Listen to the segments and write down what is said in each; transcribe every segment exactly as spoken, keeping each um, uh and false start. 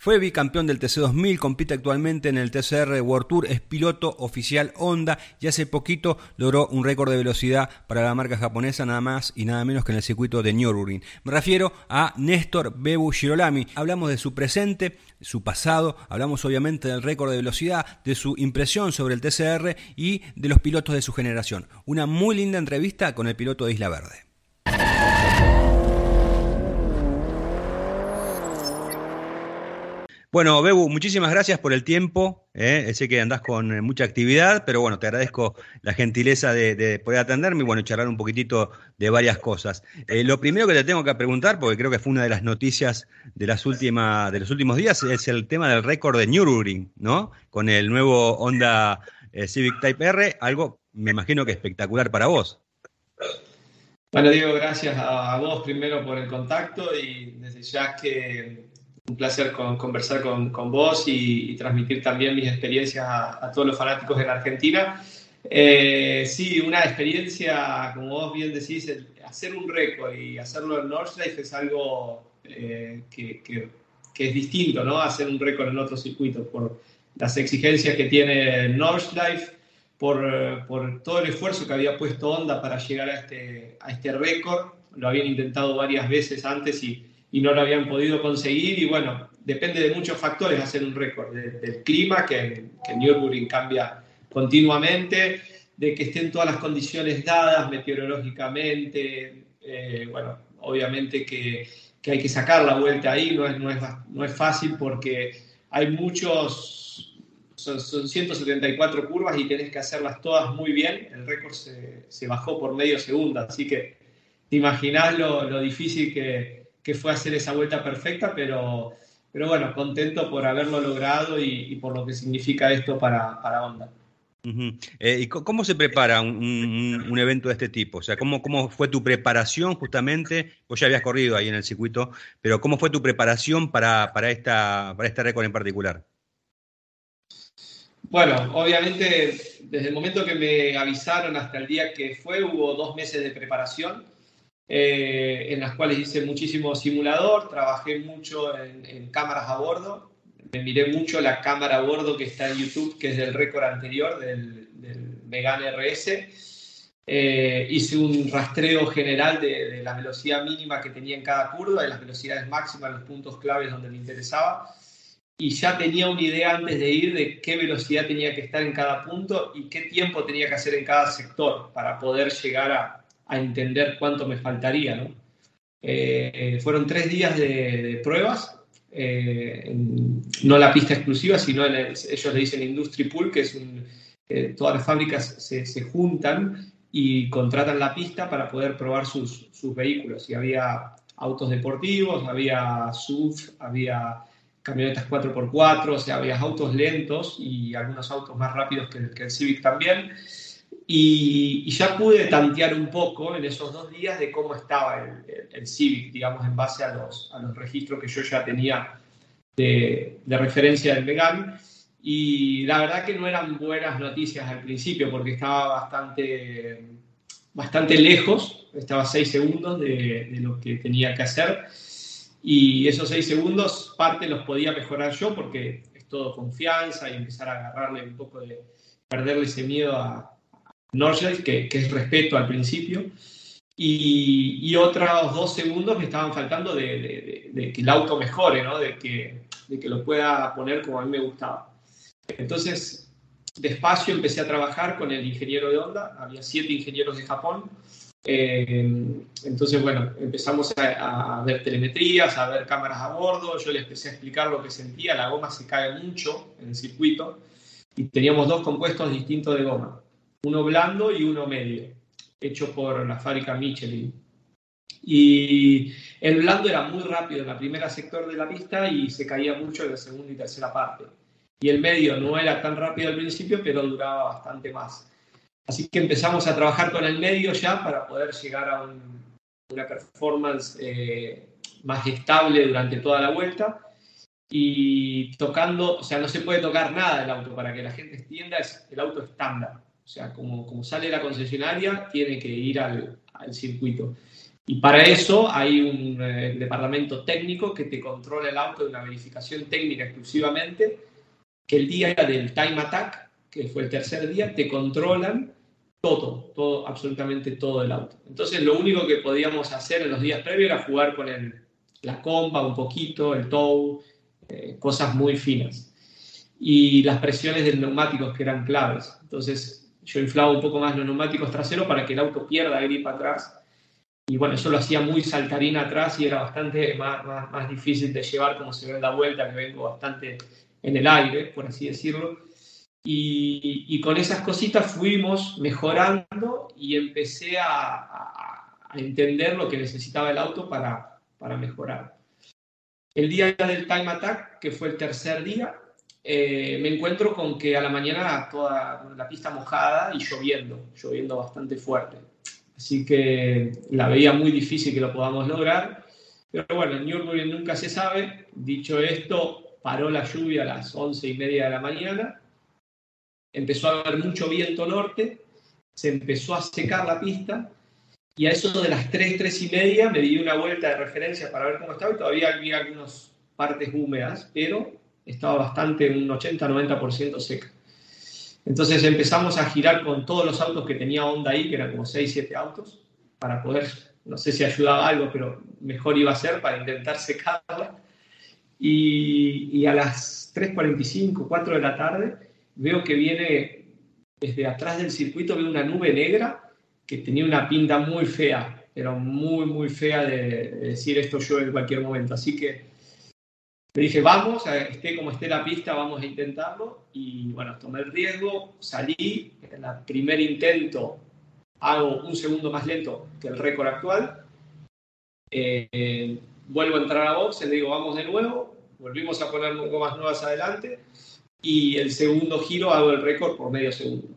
Fue bicampeón del T C dos mil, compite actualmente en el T C R World Tour, es piloto oficial Honda y hace poquito logró un récord de velocidad para la marca japonesa, nada más y nada menos que en el circuito de Nürburgring. Me refiero a Néstor Bebu Girolami. Hablamos de su presente, su pasado, hablamos obviamente del récord de velocidad, de su impresión sobre el T C R y de los pilotos de su generación. Una muy linda entrevista con el piloto de Isla Verde. Bueno, Bebu, muchísimas gracias por el tiempo. Eh. Sé que andás con mucha actividad, pero bueno, te agradezco la gentileza de, de poder atenderme y bueno, charlar un poquitito de varias cosas. Eh, lo primero que te tengo que preguntar, porque creo que fue una de las noticias de, las últimas, de los últimos días, es el tema del récord de Nürburgring, ¿no? Con el nuevo Honda eh, Civic Type R, algo me imagino que espectacular para vos. Bueno, Diego, gracias a, a vos primero por el contacto y desde ya que un placer con, conversar con, con vos y, y transmitir también mis experiencias a, a todos los fanáticos de la Argentina. Eh, sí, una experiencia, como vos bien decís, el, hacer un récord y hacerlo en Nordschleife es algo eh, que, que, que es distinto, ¿no? Hacer un récord en otro circuito por las exigencias que tiene Nordschleife, por, por todo el esfuerzo que había puesto Honda para llegar a este, a este récord. Lo habían intentado varias veces antes y y no lo habían podido conseguir, y bueno, depende de muchos factores hacer un récord, de, del clima, que, que en Nürburgring cambia continuamente, de que estén todas las condiciones dadas meteorológicamente, eh, bueno, obviamente que, que hay que sacar la vuelta ahí, no es, no es, no es fácil porque hay muchos, son, son ciento setenta y cuatro curvas y tenés que hacerlas todas muy bien, el récord se, se bajó por medio segundo, así que te imaginás lo, lo difícil que que fue hacer esa vuelta perfecta, pero, pero bueno, contento por haberlo logrado y, y por lo que significa esto para, para Honda. Uh-huh. Eh, ¿Y cómo se prepara un, un, un evento de este tipo? O sea, ¿cómo, ¿cómo fue tu preparación justamente? Vos ya habías corrido ahí en el circuito, pero ¿cómo fue tu preparación para, para, esta, para este récord en particular? Bueno, obviamente, desde el momento que me avisaron hasta el día que fue, hubo dos meses de preparación. Eh, en las cuales hice muchísimo simulador, trabajé mucho en, en cámaras a bordo, me miré mucho la cámara a bordo que está en YouTube, que es del récord anterior, del, del Megane R S. Eh, hice un rastreo general de, de la velocidad mínima que tenía en cada curva, de las velocidades máximas, los puntos claves donde me interesaba, y ya tenía una idea antes de ir de qué velocidad tenía que estar en cada punto y qué tiempo tenía que hacer en cada sector para poder llegar a a entender cuánto me faltaría, ¿no? Eh, fueron tres días de, de pruebas, eh, en, no la pista exclusiva, sino en el, ellos le dicen Industry Pool, que es un, eh, todas las fábricas se, se juntan y contratan la pista para poder probar sus, sus vehículos. Y había autos deportivos, había S U V, había camionetas cuatro por cuatro, o sea, había autos lentos y algunos autos más rápidos que el, que el Civic también. Y, y ya pude tantear un poco en esos dos días de cómo estaba el, el, el Civic, digamos, en base a los, a los registros que yo ya tenía de, de referencia del Megane. Y la verdad que no eran buenas noticias al principio porque estaba bastante, bastante lejos, estaba a seis segundos de, de lo que tenía que hacer. Y esos seis segundos, parte los podía mejorar yo porque es todo confianza y empezar a agarrarle un poco de perderle ese miedo a Nordschleife, que, que es respeto al principio, y, y otros dos segundos me estaban faltando de, de, de, de que el auto mejore, ¿no? de, que, de que lo pueda poner como a mí me gustaba. Entonces, despacio empecé a trabajar con el ingeniero de Honda, había siete ingenieros de Japón, eh, entonces, bueno, empezamos a, a ver telemetrías, a ver cámaras a bordo, yo les empecé a explicar lo que sentía, la goma se cae mucho en el circuito, y teníamos dos compuestos distintos de goma, uno blando y uno medio, hecho por la fábrica Michelin. Y el blando era muy rápido en la primera sector de la pista y se caía mucho en la segunda y tercera parte. Y el medio no era tan rápido al principio, pero duraba bastante más. Así que empezamos a trabajar con el medio ya para poder llegar a un, una performance eh, más estable durante toda la vuelta. Y tocando, o sea, no se puede tocar nada del auto, para que la gente entienda, es el auto estándar. O sea, como, como sale la concesionaria, tiene que ir al, al circuito. Y para eso hay un eh, departamento técnico que te controla el auto de una verificación técnica exclusivamente, que el día del time attack, que fue el tercer día, te controlan todo, todo, absolutamente todo el auto. Entonces lo único que podíamos hacer en los días previos era jugar con el, la compa un poquito, el tow, eh, cosas muy finas. Y las presiones del neumáticos que eran claves. Entonces yo inflaba un poco más los neumáticos traseros para que el auto pierda grip atrás. Y bueno, eso lo hacía muy saltarín atrás y era bastante más, más, más difícil de llevar, como se ve en la vuelta, que vengo bastante en el aire, por así decirlo. Y, y con esas cositas fuimos mejorando y empecé a, a, a entender lo que necesitaba el auto para, para mejorar. El día del time attack, que fue el tercer día, eh, me encuentro con que a la mañana toda la pista mojada y lloviendo, lloviendo bastante fuerte. Así que la veía muy difícil que lo podamos lograr. Pero bueno, en Nürburgring nunca se sabe. Dicho esto, paró la lluvia a las once y media de la mañana. Empezó a haber mucho viento norte. Se empezó a secar la pista. Y a eso de las tres, tres y media me di una vuelta de referencia para ver cómo estaba. Y todavía había algunas partes húmedas, pero estaba bastante, un ochenta a noventa por ciento seca. Entonces empezamos a girar con todos los autos que tenía Honda ahí, que eran como seis, siete autos, para poder, no sé si ayudaba algo, pero mejor iba a ser para intentar secarla. Y, y a las tres cuarenta y cinco, cuatro de la tarde, veo que viene desde atrás del circuito, veo una nube negra que tenía una pinta muy fea, pero muy, muy fea de, de decir esto llueve en cualquier momento. Así que le dije, vamos, esté como esté la pista, vamos a intentarlo. Y bueno, tomé el riesgo, salí. En el primer intento hago un segundo más lento que el récord actual. Eh, eh, vuelvo a entrar a box, le digo, vamos de nuevo. Volvimos a poner gomas nuevas adelante. Y el segundo giro hago el récord por medio segundo.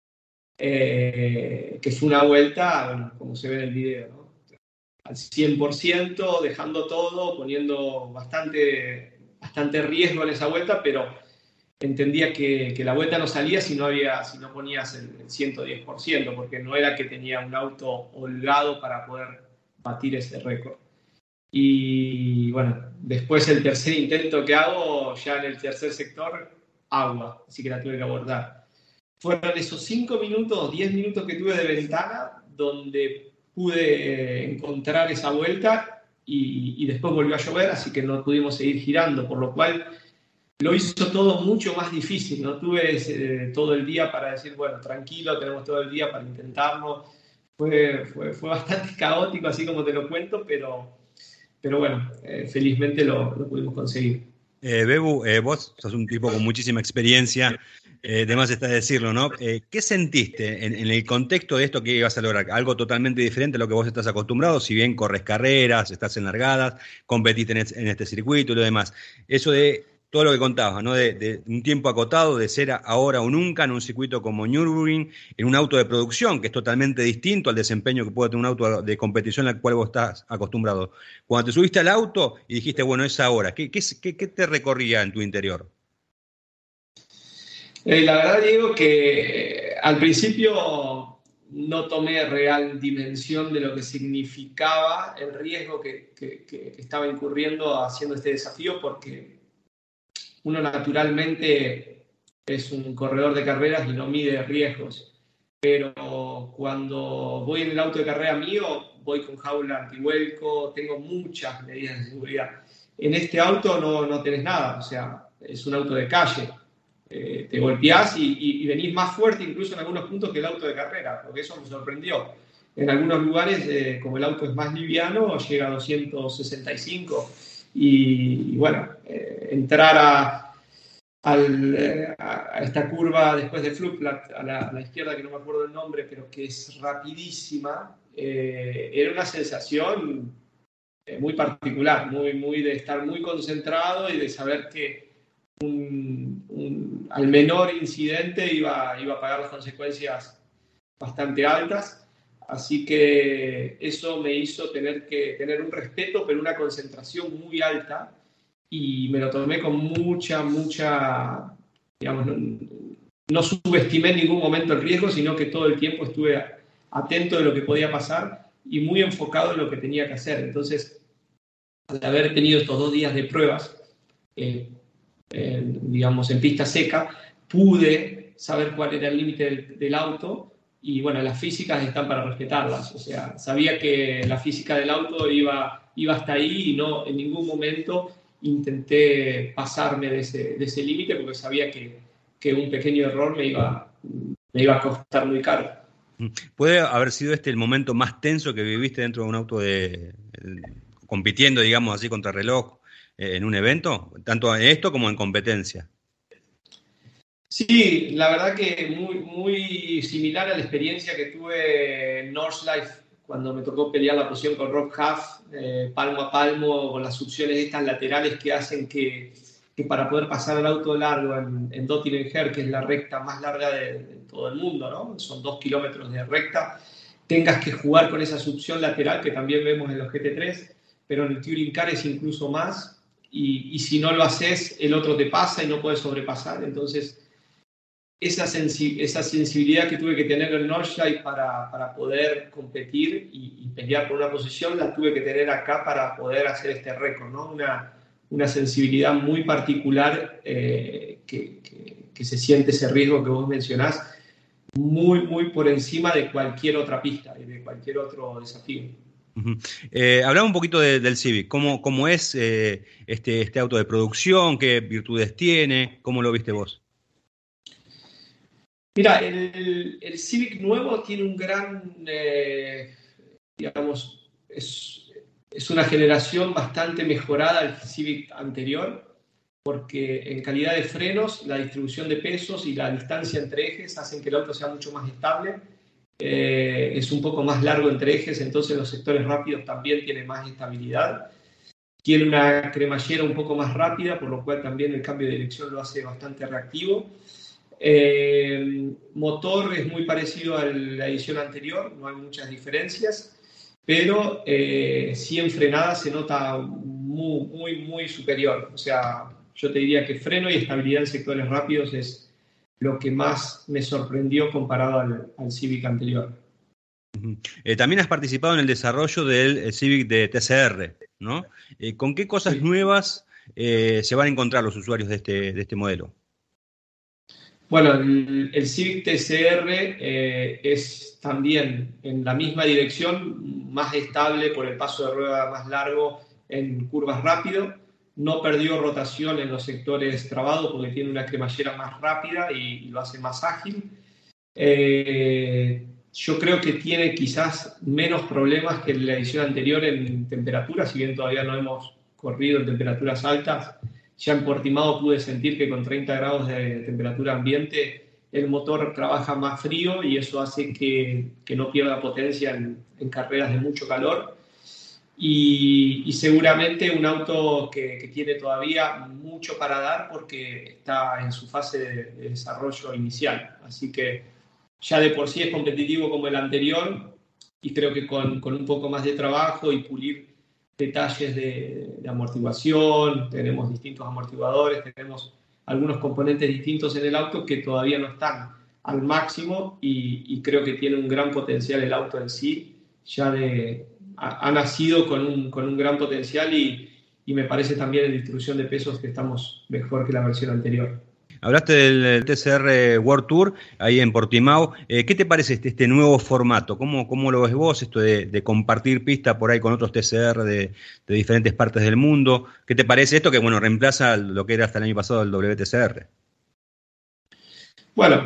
Eh, que fue una vuelta, bueno, como se ve en el video, ¿no? Al cien por ciento, dejando todo, poniendo bastante, bastante riesgo en esa vuelta, pero entendía que, que la vuelta no salía si no, había, si no ponías el, el ciento diez por ciento, porque no era que tenía un auto holgado para poder batir ese récord. Y bueno, después el tercer intento que hago, ya en el tercer sector, agua, así que la tuve que abordar. Fueron esos cinco minutos, diez minutos que tuve de ventana, donde pude encontrar esa vuelta y, y después volvió a llover, así que no pudimos seguir girando, por lo cual lo hizo todo mucho más difícil. No tuve eh, todo el día para decir, bueno, tranquilo, tenemos todo el día para intentarlo. Fue, fue, fue bastante caótico, así como te lo cuento, pero, pero bueno, eh, felizmente lo, lo pudimos conseguir. Eh, Bebu, eh, vos sos un tipo con muchísima experiencia, eh, de más está decirlo, ¿no? Eh, ¿Qué sentiste en, en el contexto de esto que ibas a lograr? Algo totalmente diferente a lo que vos estás acostumbrado, si bien corres carreras, estás en largadas, competiste en, es, en este circuito y lo demás. Eso de todo lo que contabas, ¿no? De, de un tiempo acotado, de ser ahora o nunca en un circuito como Nürburgring, en un auto de producción que es totalmente distinto al desempeño que puede tener un auto de competición al cual vos estás acostumbrado. Cuando te subiste al auto y dijiste, bueno, es ahora, ¿qué, qué, qué, qué te recorría en tu interior? Eh, la verdad, Diego, que eh, al principio no tomé real dimensión de lo que significaba el riesgo que, que, que estaba incurriendo haciendo este desafío, porque uno naturalmente es un corredor de carreras y no mide riesgos. Pero cuando voy en el auto de carrera mío, voy con jaula antivuelco, tengo muchas medidas de seguridad. En este auto no, no tenés nada, o sea, es un auto de calle. Eh, te golpeás y, y, y venís más fuerte incluso en algunos puntos que el auto de carrera, porque eso me sorprendió. En algunos lugares, eh, como el auto es más liviano, llega a doscientos sesenta y cinco. Y, y bueno, eh, entrar a, al, a, a esta curva después de Flugplatz, a la, a la izquierda, que no me acuerdo el nombre, pero que es rapidísima, eh, era una sensación eh, muy particular, muy, muy de estar muy concentrado y de saber que Un, un, al menor incidente iba, iba a pagar las consecuencias bastante altas, así que eso me hizo tener que tener un respeto, pero una concentración muy alta, y me lo tomé con mucha, mucha, digamos, no, no subestimé en ningún momento el riesgo, sino que todo el tiempo estuve atento de lo que podía pasar, y muy enfocado en lo que tenía que hacer. Entonces, al haber tenido estos dos días de pruebas, eh, eh, digamos, en pista seca, pude saber cuál era el límite del, del auto y, bueno, las físicas están para respetarlas. O sea, sabía que la física del auto iba, iba hasta ahí y no en ningún momento intenté pasarme de ese, de ese límite porque sabía que, que un pequeño error me iba, me iba a costar muy caro. ¿Puede haber sido este el momento más tenso que viviste dentro de un auto de, de compitiendo, digamos así, contra reloj eh, en un evento? Tanto en esto como en competencia. Sí, la verdad que muy, muy similar a la experiencia que tuve en Northlife cuando me tocó pelear la posición con Rob Huff, eh, palmo a palmo, con las succiones estas laterales que hacen que, que para poder pasar el auto largo en, en Dottinger, que es la recta más larga de, de todo el mundo, ¿no? Son dos kilómetros de recta, tengas que jugar con esa succión lateral que también vemos en los G T tres, pero en el Touring Car es incluso más, y, y si no lo haces, el otro te pasa y no puedes sobrepasar. Entonces, esa, sensi esa sensibilidad que tuve que tener en Northlife para, para poder competir y, y pelear por una posición, la tuve que tener acá para poder hacer este récord, ¿no? Una, una sensibilidad muy particular eh, que, que, que se siente ese riesgo que vos mencionás, muy, muy por encima de cualquier otra pista y de cualquier otro desafío. Uh-huh. Eh, hablamos un poquito de, del Civic, ¿cómo, cómo es eh, este, este auto de producción? ¿Qué virtudes tiene? ¿Cómo lo viste vos? Mira, el, el Civic nuevo tiene un gran, eh, digamos, es, es una generación bastante mejorada al Civic anterior, porque en calidad de frenos, la distribución de pesos y la distancia entre ejes hacen que el auto sea mucho más estable. Eh, es un poco más largo entre ejes, entonces los sectores rápidos también tienen más estabilidad. Tiene una cremallera un poco más rápida, por lo cual también el cambio de dirección lo hace bastante reactivo. Eh, motor es muy parecido a la edición anterior, no hay muchas diferencias, pero eh, sí en frenada se nota muy, muy, muy superior. O sea, yo te diría que freno y estabilidad en sectores rápidos es lo que más me sorprendió comparado al, al Civic anterior. Uh-huh. Eh, también has participado en el desarrollo del Civic de T C R, ¿no? Eh, ¿Con qué cosas Sí. nuevas eh, se van a encontrar los usuarios de este, de este modelo? Bueno, el, el Civic T C R eh, es también en la misma dirección, más estable por el paso de rueda más largo en curvas rápido. No perdió rotación en los sectores trabados porque tiene una cremallera más rápida y, y lo hace más ágil. Eh, yo creo que tiene quizás menos problemas que la edición anterior en temperatura, si bien todavía no hemos corrido en temperaturas altas. Ya en Portimao pude sentir que con treinta grados de temperatura ambiente el motor trabaja más frío y eso hace que, que no pierda potencia en, en carreras de mucho calor. Y, y seguramente un auto que, que tiene todavía mucho para dar porque está en su fase de, de desarrollo inicial. Así que ya de por sí es competitivo como el anterior y creo que con, con un poco más de trabajo y pulir detalles de, de amortiguación, tenemos distintos amortiguadores, tenemos algunos componentes distintos en el auto que todavía no están al máximo y, y creo que tiene un gran potencial el auto en sí, ya de, ha, ha nacido con un, con un gran potencial y, y me parece también en distribución de pesos que estamos mejor que la versión anterior. Hablaste del T C R World Tour ahí en Portimao. Eh, ¿Qué te parece este, este nuevo formato? ¿Cómo, cómo lo ves vos, esto de, de compartir pista por ahí con otros T C R de, de diferentes partes del mundo? ¿Qué te parece esto que, bueno, reemplaza lo que era hasta el año pasado el W T C R? Bueno,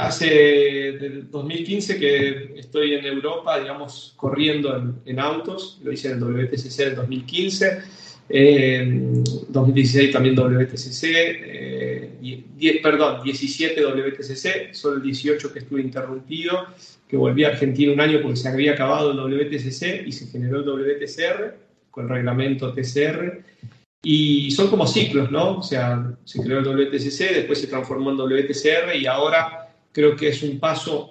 hace dos mil quince que estoy en Europa, digamos, corriendo en, en autos. Lo hice en el W T C C en dos mil quince. Eh, dos mil dieciséis también W T C C, eh, diez, perdón, diecisiete W T C C, solo el dieciocho que estuve interrumpido, que volví a Argentina un año porque se había acabado el W T C C y se generó el W T C R con el reglamento T C R. Y son como ciclos, ¿no? O sea, se creó el W T C C, después se transformó en W T C R y ahora creo que es un paso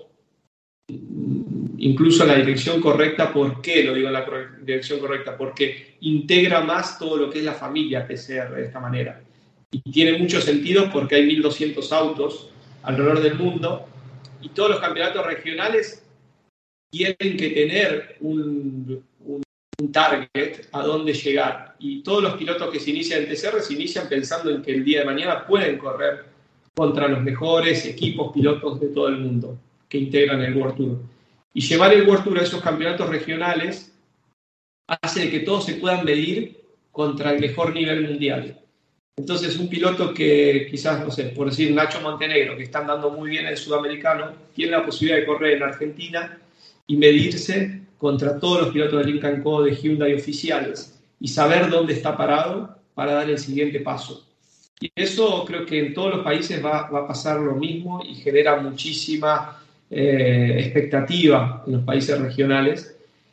incluso en la dirección correcta. ¿Por qué lo digo en la dirección correcta? Porque integra más todo lo que es la familia T C R de esta manera. Y tiene mucho sentido porque hay mil doscientos autos alrededor del mundo y todos los campeonatos regionales tienen que tener un, un, un target a dónde llegar. Y todos los pilotos que se inician en T C R se inician pensando en que el día de mañana pueden correr contra los mejores equipos pilotos de todo el mundo que integran el World Tour. Y llevar el World Tour a esos campeonatos regionales hace de que todos se puedan medir contra el mejor nivel mundial. Entonces, un piloto que quizás, no sé, por decir Nacho Montenegro, que está andando muy bien en el sudamericano, tiene la posibilidad de correr en Argentina y medirse contra todos los pilotos de Lynk and Co, de Hyundai oficiales, y saber dónde está parado para dar el siguiente paso. Y eso creo que en todos los países va, va a pasar lo mismo y genera muchísima eh, expectativa en los países regionales.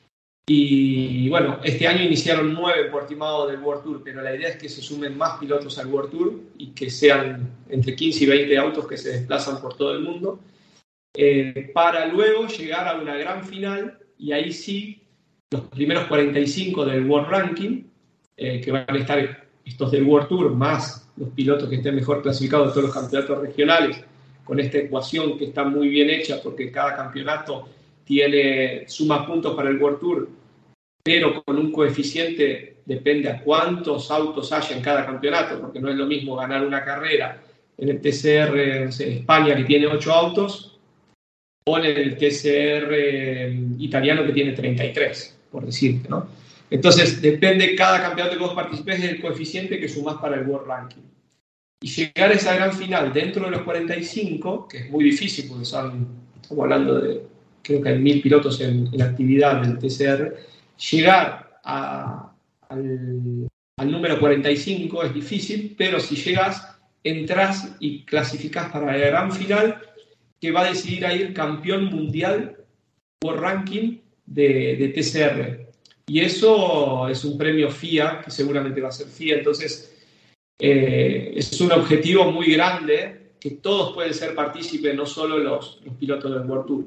Y bueno, este año iniciaron nueve en Portimao del World Tour, pero la idea es que se sumen más pilotos al World Tour y que sean entre quince y veinte autos que se desplazan por todo el mundo, eh, para luego llegar a una gran final, y ahí sí, los primeros cuarenta y cinco del World Ranking, eh, que van a estar estos del World Tour, más los pilotos que estén mejor clasificados de todos los campeonatos regionales, con esta ecuación que está muy bien hecha, porque cada campeonato tiene suma puntos para el World Tour, pero con un coeficiente depende a cuántos autos haya en cada campeonato, porque no es lo mismo ganar una carrera en el T C R, no sé, España, que tiene ocho autos, o en el T C R italiano, que tiene treinta y tres, por decirte, ¿no? Entonces, depende cada campeonato que vos participes del coeficiente que sumás para el World Ranking. Y llegar a esa gran final dentro de los cuarenta y cinco, que es muy difícil, porque son, estamos hablando de, creo que hay mil pilotos en, en actividad del T C R, llegar a, al, al número cuarenta y cinco es difícil, pero si llegas, entras y clasificás para la gran final, que va a decidir ahí el campeón mundial por ranking de, de T C R. Y eso es un premio F I A, que seguramente va a ser F I A. Entonces, eh, es un objetivo muy grande, que todos pueden ser partícipes, no solo los, los pilotos del World Tour.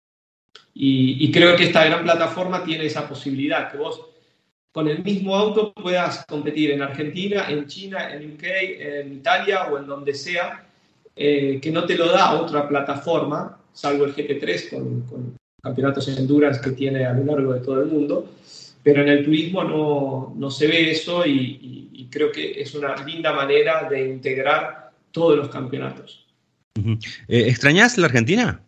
Y, y creo que esta gran plataforma tiene esa posibilidad, que vos con el mismo auto puedas competir en Argentina, en China, en U K, en Italia o en donde sea, eh, que no te lo da otra plataforma, salvo el G T tres con, con campeonatos de endurance que tiene a lo largo de todo el mundo. Pero en el turismo no, no se ve eso, y, y, y creo que es una linda manera de integrar todos los campeonatos. Uh-huh. Eh, ¿Extrañás la Argentina?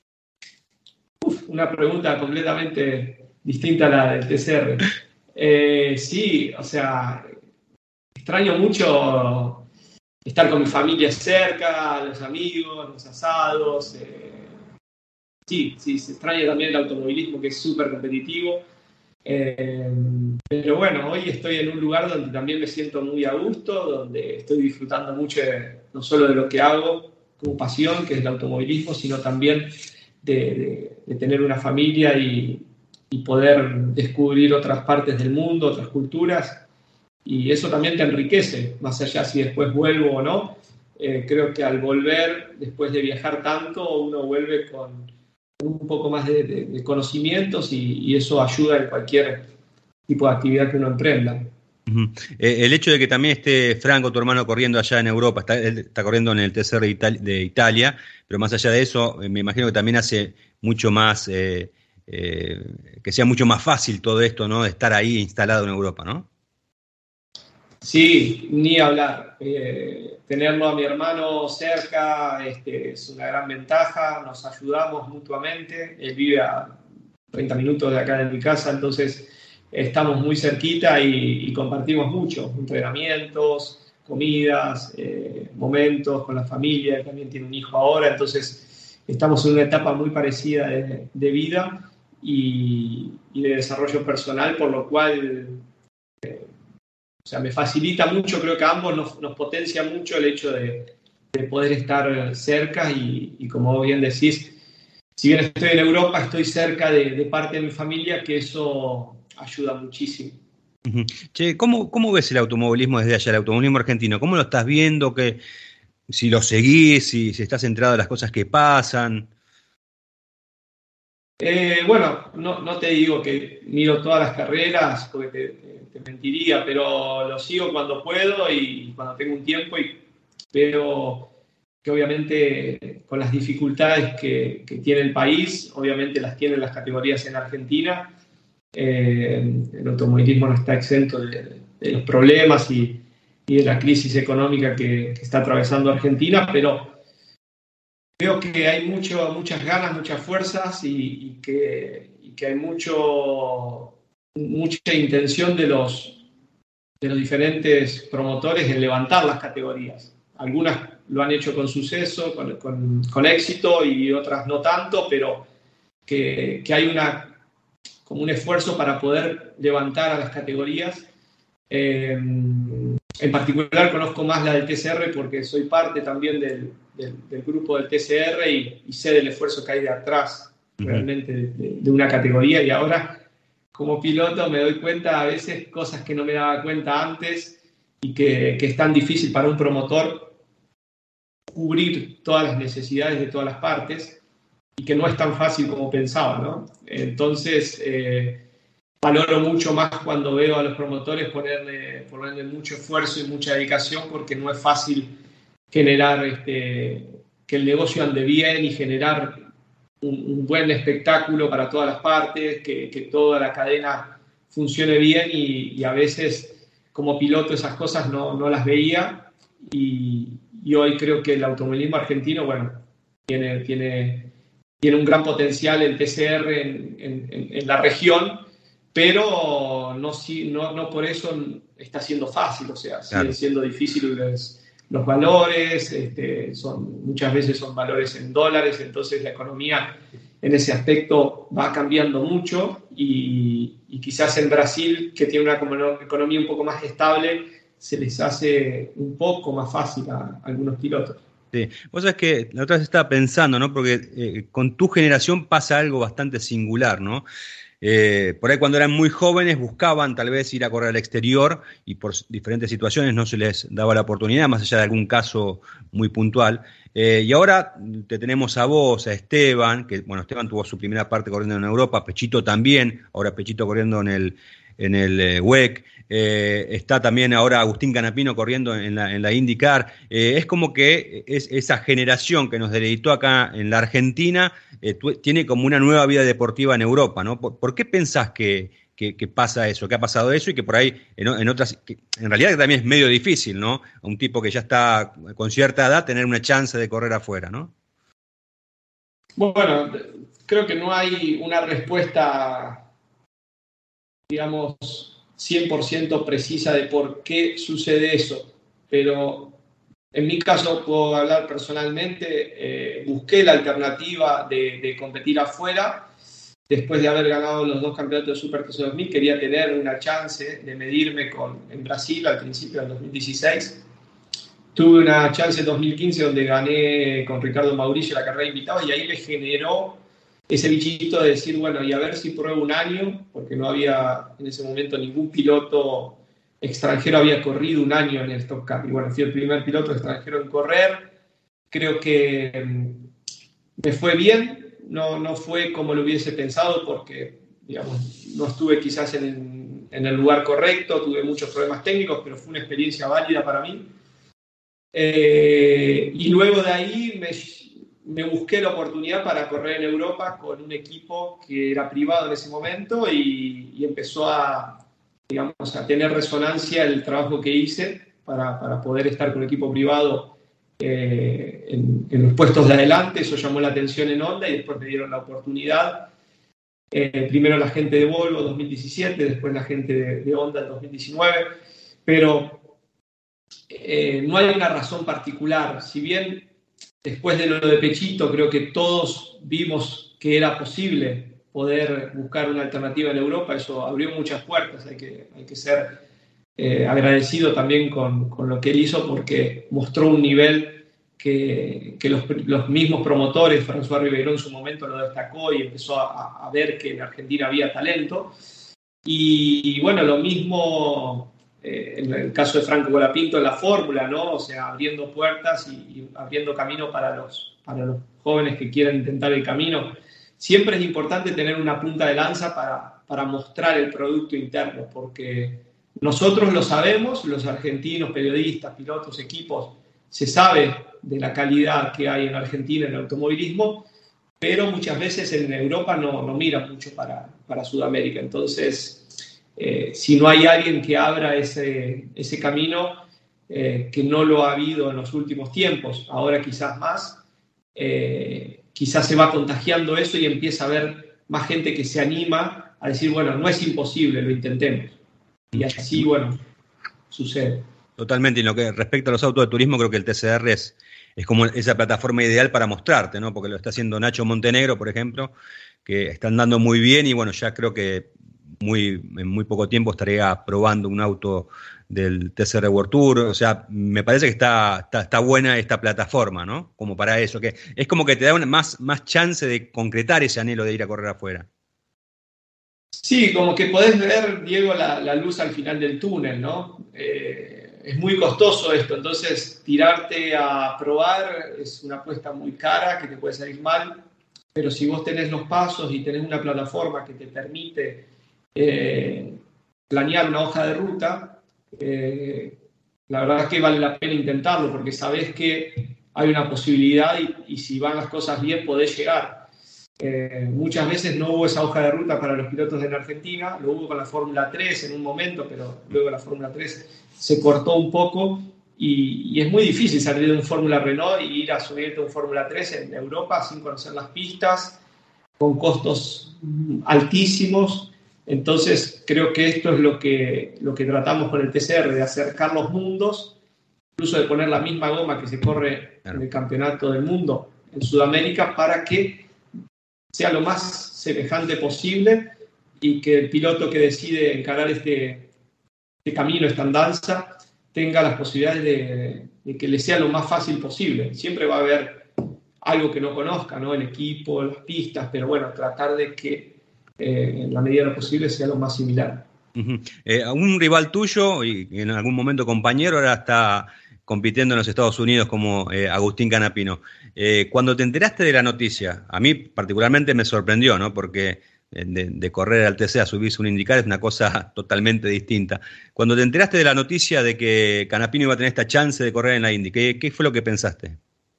Uf, una pregunta completamente distinta a la del T C R. Eh, sí, o sea, extraño mucho estar con mi familia cerca, los amigos, los asados. Eh, sí, sí, se extraña también el automovilismo, que es súper competitivo. Eh, pero bueno, hoy estoy en un lugar donde también me siento muy a gusto, donde estoy disfrutando mucho de, no solo de lo que hago como pasión, que es el automovilismo, sino también de, de, de tener una familia y, y poder descubrir otras partes del mundo, otras culturas, y eso también te enriquece, más allá si después vuelvo o no. Eh, creo que al volver, después de viajar tanto, uno vuelve con un poco más de, de, de conocimientos, y, y eso ayuda en cualquier tipo de actividad que uno emprenda. Uh-huh. Eh, el hecho de que también esté Franco, tu hermano, corriendo allá en Europa, está, él está corriendo en el T C R de, Itali- de Italia, pero más allá de eso, eh, me imagino que también hace mucho más, eh, eh, que sea mucho más fácil todo esto, ¿no? De estar ahí instalado en Europa, ¿no? Sí, ni hablar. Eh, tenerlo a mi hermano cerca este, es una gran ventaja, nos ayudamos mutuamente. Él vive a treinta minutos de acá de mi casa, entonces estamos muy cerquita y, y compartimos mucho, entrenamientos, comidas, eh, momentos con la familia. Él también tiene un hijo ahora, entonces estamos en una etapa muy parecida de, de vida y, y de desarrollo personal, por lo cual... Eh, O sea, me facilita mucho, creo que a ambos nos, nos potencia mucho el hecho de, de poder estar cerca y, y, como vos bien decís, si bien estoy en Europa, estoy cerca de, de parte de mi familia, que eso ayuda muchísimo. Uh-huh. Che, ¿cómo, ¿cómo ves el automovilismo desde allá, el automovilismo argentino? ¿Cómo lo estás viendo? Que, si lo seguís, si, si estás centrado en las cosas que pasan. Eh, bueno, no, no te digo que miro todas las carreras, porque te, te, te mentiría, pero lo sigo cuando puedo y cuando tengo un tiempo, y, pero que obviamente con las dificultades que, que tiene el país, obviamente las tienen las categorías en Argentina. Eh, el automovilismo no está exento de, de los problemas y, y de la crisis económica que, que está atravesando Argentina, pero veo que hay mucho, muchas ganas, muchas fuerzas y, y, que, y que hay mucho, mucha intención de los, de los diferentes promotores en levantar las categorías. Algunas lo han hecho con suceso, con, con, con éxito, y otras no tanto, pero que, que hay una, como un esfuerzo para poder levantar a las categorías. Eh, en particular conozco más la del T C R porque soy parte también del, del, del grupo del T C R y, y sé del esfuerzo que hay de atrás realmente de, de, de una categoría, y ahora como piloto me doy cuenta a veces cosas que no me daba cuenta antes y que, que es tan difícil para un promotor cubrir todas las necesidades de todas las partes y que no es tan fácil como pensaba, ¿no? Entonces eh, valoro mucho más cuando veo a los promotores ponerle, ponerle mucho esfuerzo y mucha dedicación, porque no es fácil generar este, que el negocio ande bien y generar un, un buen espectáculo para todas las partes, que, que toda la cadena funcione bien, y, y a veces como piloto esas cosas no, no las veía, y, y hoy creo que el automovilismo argentino, bueno, tiene, tiene, tiene un gran potencial el T C R en, en, en la región, pero no, no, no por eso está siendo fácil, o sea, siguen claro. siendo difíciles los valores, este, son, muchas veces son valores en dólares, entonces la economía en ese aspecto va cambiando mucho, y, y quizás en Brasil, que tiene una economía un poco más estable, se les hace un poco más fácil a, a algunos pilotos. Sí, vos sabés que la otra vez estaba pensando, ¿no? Porque eh, con tu generación pasa algo bastante singular, ¿no? Eh, por ahí cuando eran muy jóvenes buscaban tal vez ir a correr al exterior y por diferentes situaciones no se les daba la oportunidad, más allá de algún caso muy puntual. Eh, y ahora te tenemos a vos, a Esteban, que bueno, Esteban tuvo su primera parte corriendo en Europa, Pechito también, ahora Pechito corriendo en el, en el eh, W E C, eh, está también ahora Agustín Canapino corriendo en la, en la IndyCar. Eh, es como que es, esa generación que nos deleitó acá en la Argentina eh, tu, tiene como una nueva vida deportiva en Europa, ¿no? ¿Por, por qué pensás que, que, que pasa eso, que ha pasado eso y que por ahí en, en otras, que en realidad también es medio difícil, ¿no? A un tipo que ya está con cierta edad tener una chance de correr afuera, ¿no? Bueno, creo que no hay una respuesta, digamos, cien por ciento precisa de por qué sucede eso, pero en mi caso puedo hablar personalmente. Eh, busqué la alternativa de, de competir afuera. Después de haber ganado los dos campeonatos de Super T C dos mil, quería tener una chance de medirme con, en Brasil al principio del dos mil dieciséis. Tuve una chance en dos mil quince donde gané con Ricardo Mauricio la carrera invitada, y ahí me generó ese bichito de decir, bueno, y a ver si pruebo un año, porque no había en ese momento ningún piloto extranjero había corrido un año en el Stock Car. Y bueno, fui el primer piloto extranjero en correr. Creo que me fue bien, no, no fue como lo hubiese pensado, porque digamos, no estuve quizás en, en el lugar correcto, tuve muchos problemas técnicos, pero fue una experiencia válida para mí. Eh, y luego de ahí me, me busqué la oportunidad para correr en Europa con un equipo que era privado en ese momento, y, y empezó a, digamos, a tener resonancia el trabajo que hice para, para poder estar con un equipo privado eh, en, en los puestos de adelante. Eso llamó la atención en Honda, y después me dieron la oportunidad. Eh, primero la gente de Volvo dos mil diecisiete, después la gente de, de Honda en dos mil diecinueve, pero Eh, no hay una razón particular. Si bien después de lo de Pechito creo que todos vimos que era posible poder buscar una alternativa en Europa, eso abrió muchas puertas. Hay que, hay que ser eh, agradecido también con, con lo que él hizo, porque mostró un nivel que, que los, los mismos promotores, François Ribeiro en su momento lo destacó y empezó a, a ver que en Argentina había talento. Y, y bueno, lo mismo Eh, en el caso de Franco Colapinto en la Fórmula, ¿no? O sea, abriendo puertas y, y abriendo camino para los, para los jóvenes que quieran intentar el camino. Siempre es importante tener una punta de lanza para, para mostrar el producto interno, porque nosotros lo sabemos, los argentinos, periodistas, pilotos, equipos, se sabe de la calidad que hay en Argentina en el automovilismo, pero muchas veces en Europa no, no miran mucho para, para Sudamérica. Entonces, eh, si no hay alguien que abra ese, ese camino, eh, que no lo ha habido en los últimos tiempos, ahora quizás más, eh, quizás se va contagiando eso y empieza a haber más gente que se anima a decir, bueno, no es imposible, lo intentemos. Y así, bueno, sucede. Totalmente, y en lo que respecta a los autos de turismo, creo que el T C R es, es como esa plataforma ideal para mostrarte, ¿no? Porque lo está haciendo Nacho Montenegro, por ejemplo, que está andando muy bien y bueno, ya creo que muy, en muy poco tiempo estaría probando un auto del T C R World Tour. O sea, me parece que está, está, está buena esta plataforma, ¿no? Como para eso, que es como que te da una, más, más chance de concretar ese anhelo de ir a correr afuera. Sí, como que podés ver, Diego, la, la luz al final del túnel, ¿no? Eh, es muy costoso esto, entonces tirarte a probar es una apuesta muy cara que te puede salir mal, pero si vos tenés los pasos y tenés una plataforma que te permite eh, planear una hoja de ruta, eh, la verdad es que vale la pena intentarlo porque sabés que hay una posibilidad y, y si van las cosas bien podés llegar. Eh, muchas veces no hubo esa hoja de ruta para los pilotos de la Argentina, lo hubo con la Fórmula tres en un momento, pero luego la Fórmula tres se cortó un poco y, y es muy difícil salir de un Fórmula Renault y ir a subirte a un Fórmula tres en Europa sin conocer las pistas, con costos altísimos. Entonces creo que esto es lo que, lo que tratamos con el T C R, de acercar los mundos, incluso de poner la misma goma que se corre en el Campeonato del Mundo en Sudamérica para que sea lo más semejante posible y que el piloto que decide encarar este, este camino, esta andanza, tenga las posibilidades de, de que le sea lo más fácil posible. Siempre va a haber algo que no conozca, ¿no? El equipo, las pistas, pero bueno, tratar de que eh, en la medida de lo posible sea lo más similar. Uh-huh. Eh, un rival tuyo y en algún momento compañero ahora está compitiendo en los Estados Unidos como eh, Agustín Canapino. Eh, cuando te enteraste de la noticia, a mí particularmente me sorprendió, ¿no? Porque de, de correr al T C a subirse un IndyCar es una cosa totalmente distinta. Cuando te enteraste de la noticia de que Canapino iba a tener esta chance de correr en la Indy, ¿qué, qué fue lo que pensaste?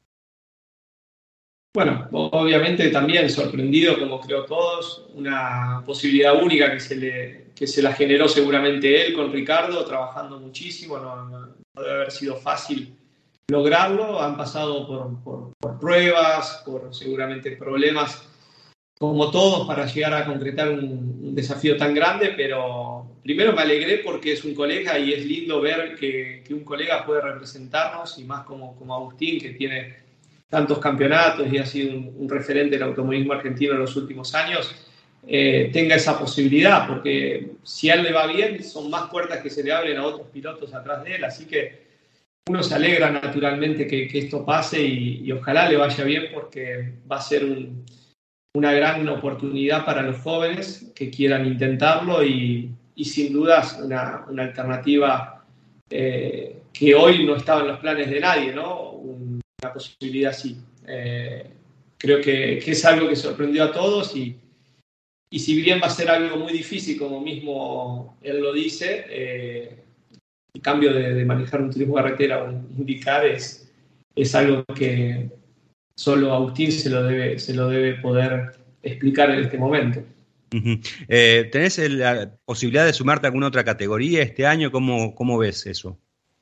Bueno, obviamente también sorprendido, como creo todos, una posibilidad única que se, le, que se la generó seguramente él con Ricardo, trabajando muchísimo, no, no, no debe haber sido fácil lograrlo, han pasado por, por, por pruebas, por seguramente problemas, como todos, para llegar a concretar un, un desafío tan grande, pero primero me alegré porque es un colega y es lindo ver que, que un colega puede representarnos, y más como, como Agustín, que tiene tantos campeonatos y ha sido un, un referente del automovilismo argentino en los últimos años, eh, tenga esa posibilidad, porque si a él le va bien, son más puertas que se le abren a otros pilotos atrás de él, así que uno se alegra naturalmente que, que esto pase y, y ojalá le vaya bien, porque va a ser un, una gran oportunidad para los jóvenes que quieran intentarlo y, y sin dudas una, una alternativa eh, que hoy no estaba en los planes de nadie, ¿no? Un, una posibilidad así. Eh, creo que, que es algo que sorprendió a todos y, y si bien va a ser algo muy difícil, como mismo él lo dice, eh, el cambio de, de manejar un turismo carretera o un IndyCar es, es algo que solo Agustín se lo debe, se lo debe poder explicar en este momento. Uh-huh. Eh, ¿Tenés la posibilidad de sumarte a alguna otra categoría este año? ¿Cómo, cómo ves eso?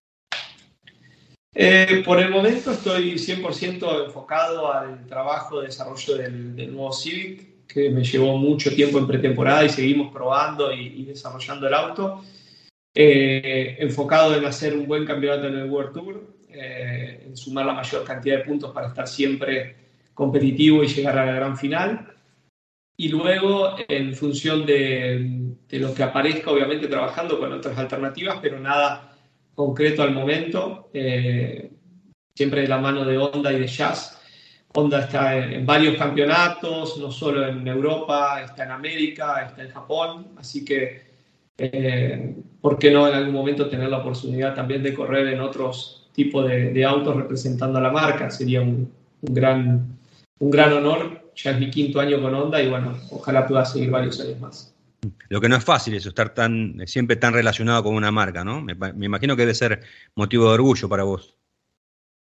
Eh, por el momento estoy cien por ciento enfocado al trabajo de desarrollo del, del nuevo Civic, que me llevó mucho tiempo en pretemporada y seguimos probando y, y desarrollando el auto. Eh, enfocado en hacer un buen campeonato en el World Tour, eh, en sumar la mayor cantidad de puntos para estar siempre competitivo y llegar a la gran final. Y luego, en función de, de lo que aparezca, obviamente trabajando con otras alternativas, pero nada concreto al momento, eh, siempre de la mano de Honda y de Jazz. Honda está en, en varios campeonatos, no solo en Europa, está en América, está en Japón, así que eh, ¿por qué no en algún momento tener la oportunidad también de correr en otros tipos de, de autos representando a la marca? Sería un, un, gran, un gran honor. Ya es mi quinto año con Honda y bueno, ojalá pueda seguir varios años más. Lo que no es fácil es estar tan, siempre tan relacionado con una marca, ¿no? Me, me imagino que debe ser motivo de orgullo para vos.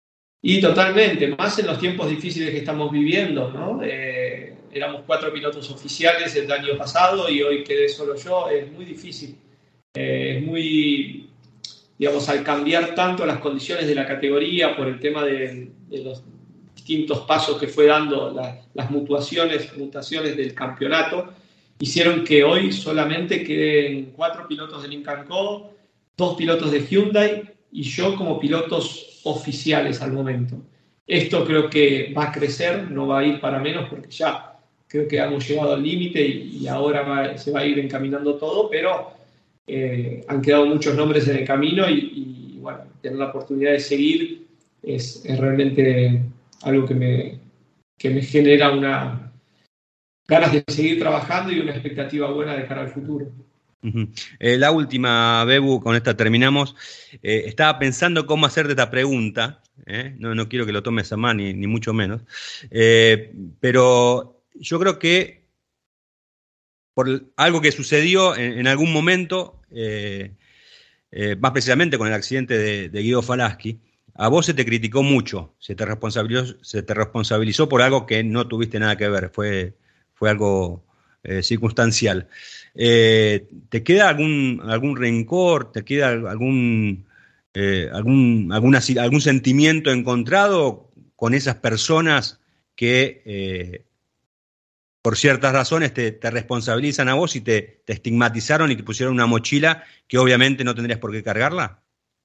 Y totalmente, más en los tiempos difíciles que estamos viviendo, ¿no? Eh, éramos cuatro pilotos oficiales el año pasado y hoy quedé solo yo, es muy difícil. Eh, es muy, digamos, al cambiar tanto las condiciones de la categoría por el tema de, de los distintos pasos que fue dando la, las mutuaciones, mutaciones del campeonato, hicieron que hoy solamente queden cuatro pilotos de Lincoln Co., dos pilotos de Hyundai y yo como pilotos oficiales al momento. Esto creo que va a crecer, no va a ir para menos porque ya creo que hemos llegado al límite y, y ahora va, se va a ir encaminando todo, pero eh, han quedado muchos nombres en el camino y, y bueno, tener la oportunidad de seguir es, es realmente algo que me, que me genera una ganas de seguir trabajando y una expectativa buena de cara al futuro. Uh-huh. Eh, la última, Bebu, con esta terminamos. Eh, estaba pensando cómo hacerte esta pregunta, ¿eh? no, no quiero que lo tomes a mal, ni, ni mucho menos, eh, pero yo creo que por algo que sucedió en, en algún momento, eh, eh, más precisamente con el accidente de, de Guido Falaschi, a vos se te criticó mucho, se te responsabilizó, se te responsabilizó por algo que no tuviste nada que ver, fue, fue algo eh, circunstancial. Eh, ¿Te queda algún, algún rencor? ¿Te queda algún, eh, algún, alguna, algún sentimiento encontrado con esas personas que eh, por ciertas razones te, te responsabilizan a vos y te, te estigmatizaron y te pusieron una mochila que obviamente no tendrías por qué cargarla?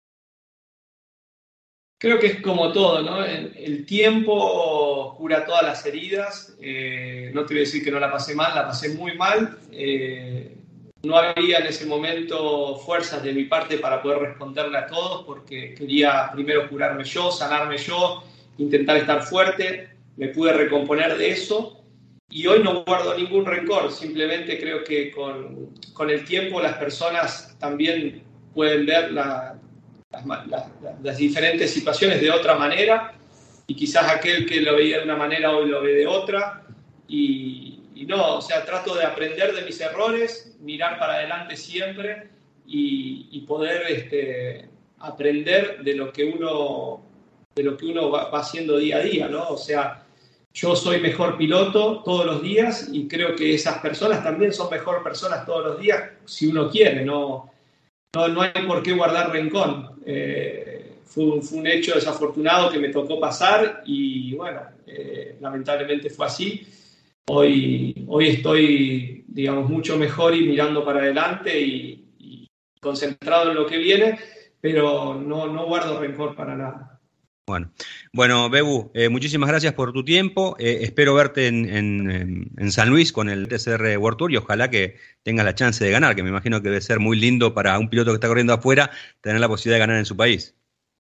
Creo que es como todo, ¿no? El tiempo cura todas las heridas. Eh, no te voy a decir que no la pasé mal, la pasé muy mal. Eh, no había en ese momento fuerzas de mi parte para poder responderle a todos porque quería primero curarme yo, sanarme yo, intentar estar fuerte. Me pude recomponer de eso y hoy no guardo ningún rencor. Simplemente creo que con, con el tiempo las personas también pueden ver la... Las, las, las diferentes situaciones de otra manera y quizás aquel que lo veía de una manera hoy lo ve de otra y, y no, o sea, trato de aprender de mis errores, mirar para adelante siempre y, y poder este, aprender de lo que uno, de lo que uno va, va haciendo día a día, ¿no? O sea, yo soy mejor piloto todos los días y creo que esas personas también son mejor personas todos los días si uno quiere, ¿no? No, no hay por qué guardar rencor. Eh, fue, fue un hecho desafortunado que me tocó pasar y bueno, eh, lamentablemente fue así. Hoy, hoy estoy, digamos, mucho mejor y mirando para adelante y, y concentrado en lo que viene, pero no, no guardo rencor para nada. Bueno, bueno Bebu, eh, muchísimas gracias por tu tiempo. Eh, espero verte en, en, en San Luis con el T C R World Tour y ojalá que tengas la chance de ganar, que me imagino que debe ser muy lindo para un piloto que está corriendo afuera tener la posibilidad de ganar en su país.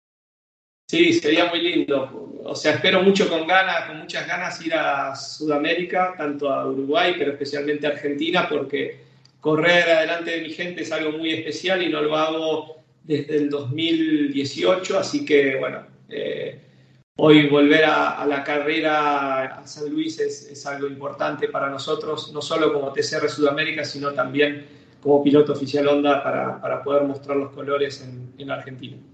Sí, sería muy lindo. O sea, espero mucho con ganas, con muchas ganas ir a Sudamérica, tanto a Uruguay, pero especialmente a Argentina, porque correr adelante de mi gente es algo muy especial y no lo hago desde el dos mil dieciocho, así que bueno, eh, hoy volver a, a la carrera a San Luis es, es algo importante para nosotros, no solo como T C R Sudamérica, sino también como piloto oficial Honda para, para poder mostrar los colores en, en Argentina.